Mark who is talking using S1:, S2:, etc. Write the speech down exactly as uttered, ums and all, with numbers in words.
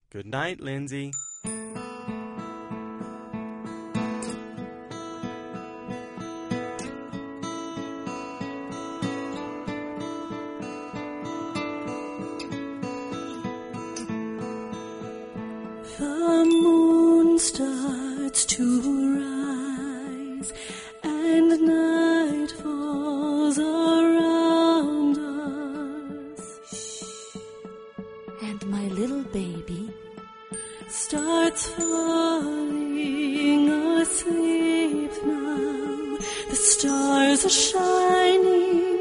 S1: Good night, Lindsay.
S2: The moon starts to rise and night falls around us. And my little baby starts falling asleep now. The stars are shining